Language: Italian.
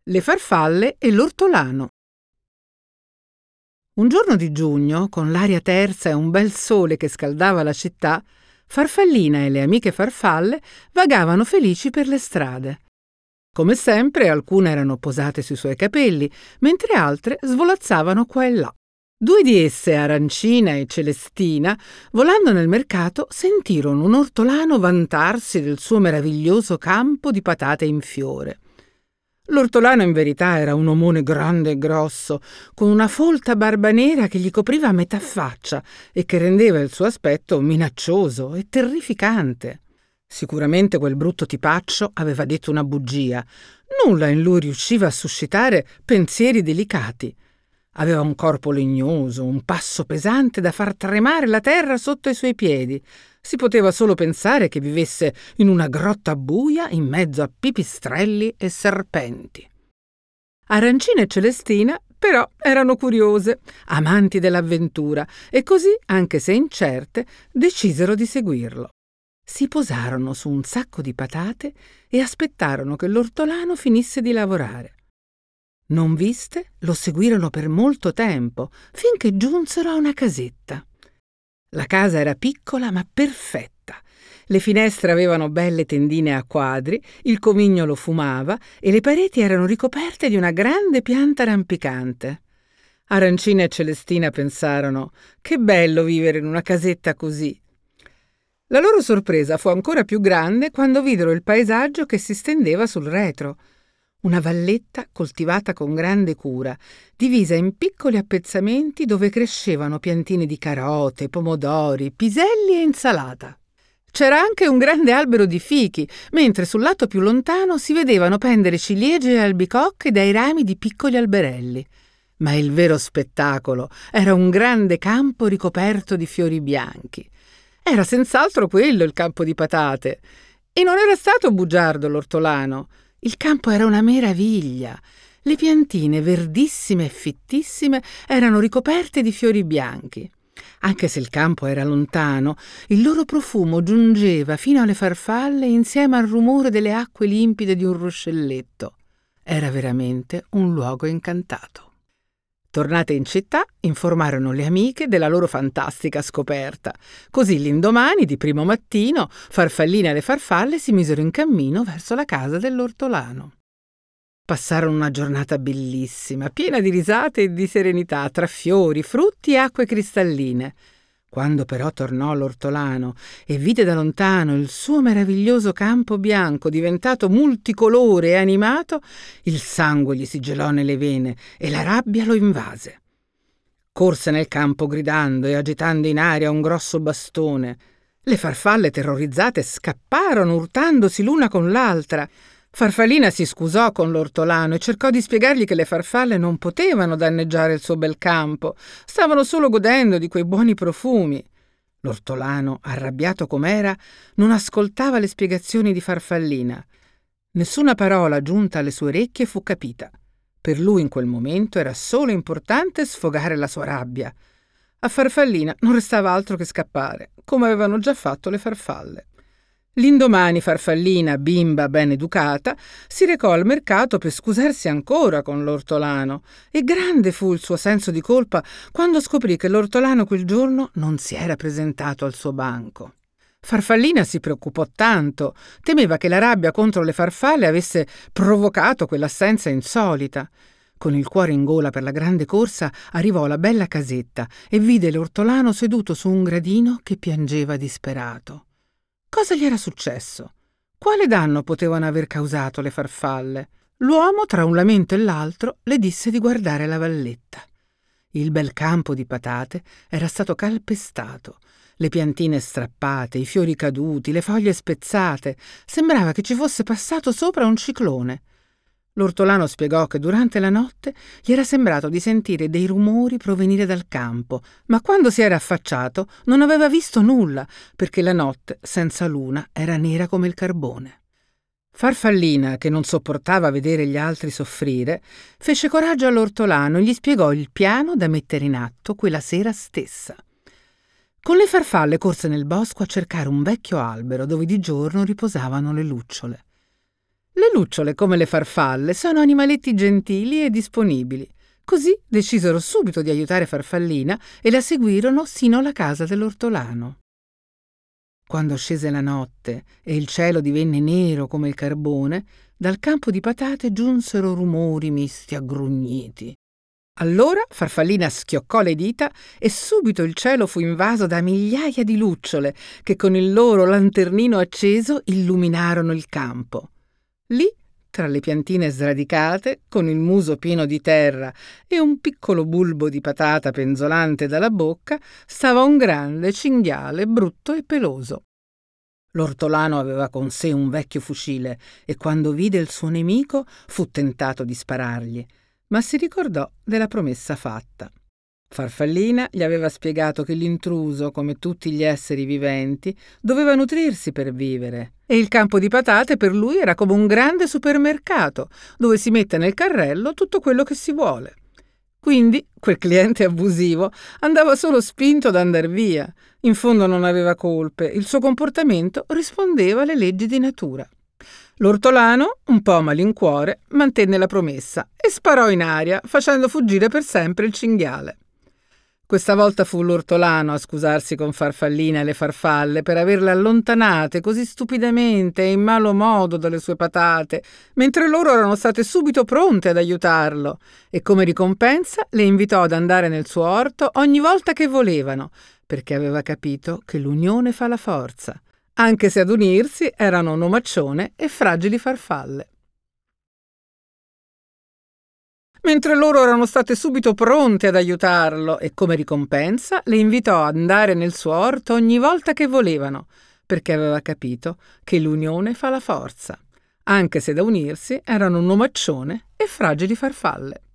Le farfalle e l'ortolano. Un giorno di giugno, con l'aria tersa e un bel sole che scaldava la città, Farfallina e le amiche farfalle vagavano felici per le strade. Come sempre, alcune erano posate sui suoi capelli, mentre altre svolazzavano qua e là. Due di esse, Arancina e Celestina, volando nel mercato, sentirono un ortolano vantarsi del suo meraviglioso campo di patate in fiore. L'ortolano in verità era un omone grande e grosso, con una folta barba nera che gli copriva a metà faccia e che rendeva il suo aspetto minaccioso e terrificante. Sicuramente quel brutto tipaccio aveva detto una bugia. Nulla in lui riusciva a suscitare pensieri delicati. Aveva un corpo legnoso, un passo pesante da far tremare la terra sotto i suoi piedi. Si poteva solo pensare che vivesse in una grotta buia in mezzo a pipistrelli e serpenti. Arancina e Celestina, però, erano curiose, amanti dell'avventura, e così, anche se incerte, decisero di seguirlo. Si posarono su un sacco di patate e aspettarono che l'ortolano finisse di lavorare. Non viste, lo seguirono per molto tempo, finché giunsero a una casetta. La casa era piccola ma perfetta. Le finestre avevano belle tendine a quadri, il comignolo fumava e le pareti erano ricoperte di una grande pianta rampicante. Arancina e Celestina pensarono: che bello vivere in una casetta così. La loro sorpresa fu ancora più grande quando videro il paesaggio che si stendeva sul retro. Una valletta coltivata con grande cura, divisa in piccoli appezzamenti dove crescevano piantine di carote, pomodori, piselli e insalata. C'era anche un grande albero di fichi, mentre sul lato più lontano si vedevano pendere ciliegie e albicocche dai rami di piccoli alberelli. Ma il vero spettacolo era un grande campo ricoperto di fiori bianchi. Era senz'altro quello il campo di patate. E non era stato bugiardo l'ortolano. Il campo era una meraviglia. Le piantine verdissime e fittissime erano ricoperte di fiori bianchi. Anche se il campo era lontano, il loro profumo giungeva fino alle farfalle insieme al rumore delle acque limpide di un ruscelletto. Era veramente un luogo incantato. Tornate in città, informarono le amiche della loro fantastica scoperta. Così l'indomani, di primo mattino, Farfallina e le farfalle si misero in cammino verso la casa dell'ortolano. Passarono una giornata bellissima, piena di risate e di serenità, tra fiori, frutti e acque cristalline. Quando però tornò l'ortolano e vide da lontano il suo meraviglioso campo bianco diventato multicolore e animato, il sangue gli si gelò nelle vene e la rabbia lo invase. Corse nel campo gridando e agitando in aria un grosso bastone. Le farfalle terrorizzate scapparono urtandosi l'una con l'altra. Farfallina si scusò con l'ortolano e cercò di spiegargli che le farfalle non potevano danneggiare il suo bel campo, stavano solo godendo di quei buoni profumi. L'ortolano, arrabbiato com'era, non ascoltava le spiegazioni di Farfallina. Nessuna parola giunta alle sue orecchie fu capita. Per lui in quel momento era solo importante sfogare la sua rabbia. A Farfallina non restava altro che scappare, come avevano già fatto le farfalle. L'indomani Farfallina, bimba ben educata, si recò al mercato per scusarsi ancora con l'ortolano e grande fu il suo senso di colpa quando scoprì che l'ortolano quel giorno non si era presentato al suo banco. Farfallina si preoccupò tanto, temeva che la rabbia contro le farfalle avesse provocato quell'assenza insolita. Con il cuore in gola per la grande corsa arrivò alla bella casetta e vide l'ortolano seduto su un gradino che piangeva disperato. Cosa gli era successo? Quale danno potevano aver causato le farfalle? L'uomo, tra un lamento e l'altro, le disse di guardare la valletta. Il bel campo di patate era stato calpestato, le piantine strappate, i fiori caduti, le foglie spezzate. Sembrava che ci fosse passato sopra un ciclone. L'ortolano spiegò che durante la notte gli era sembrato di sentire dei rumori provenire dal campo, ma quando si era affacciato non aveva visto nulla, perché la notte senza luna era nera come il carbone. Farfallina, che non sopportava vedere gli altri soffrire, fece coraggio all'ortolano e gli spiegò il piano da mettere in atto quella sera stessa. Con le farfalle corse nel bosco a cercare un vecchio albero dove di giorno riposavano le lucciole. Le lucciole, come le farfalle, sono animaletti gentili e disponibili. Così decisero subito di aiutare Farfallina e la seguirono sino alla casa dell'ortolano. Quando scese la notte e il cielo divenne nero come il carbone, dal campo di patate giunsero rumori misti a grugniti. Allora Farfallina schioccò le dita e subito il cielo fu invaso da migliaia di lucciole che con il loro lanternino acceso illuminarono il campo. Lì, tra le piantine sradicate, con il muso pieno di terra e un piccolo bulbo di patata penzolante dalla bocca, stava un grande cinghiale brutto e peloso. L'ortolano aveva con sé un vecchio fucile e quando vide il suo nemico fu tentato di sparargli, ma si ricordò della promessa fatta. Farfallina gli aveva spiegato che l'intruso, come tutti gli esseri viventi, doveva nutrirsi per vivere e il campo di patate per lui era come un grande supermercato dove si mette nel carrello tutto quello che si vuole. Quindi quel cliente abusivo andava solo spinto ad andar via. In fondo non aveva colpe, il suo comportamento rispondeva alle leggi di natura. L'ortolano, un po' a malincuore, mantenne la promessa e sparò in aria, facendo fuggire per sempre il cinghiale. Questa volta fu l'ortolano a scusarsi con Farfallina e le farfalle per averle allontanate così stupidamente e in malo modo dalle sue patate, mentre loro erano state subito pronte ad aiutarlo, e come ricompensa le invitò ad andare nel suo orto ogni volta che volevano, perché aveva capito che l'unione fa la forza, anche se ad unirsi erano un omaccione e fragili farfalle. Mentre loro erano state subito pronte ad aiutarlo e come ricompensa le invitò ad andare nel suo orto ogni volta che volevano, perché aveva capito che l'unione fa la forza, anche se da unirsi erano un omaccione e fragili farfalle.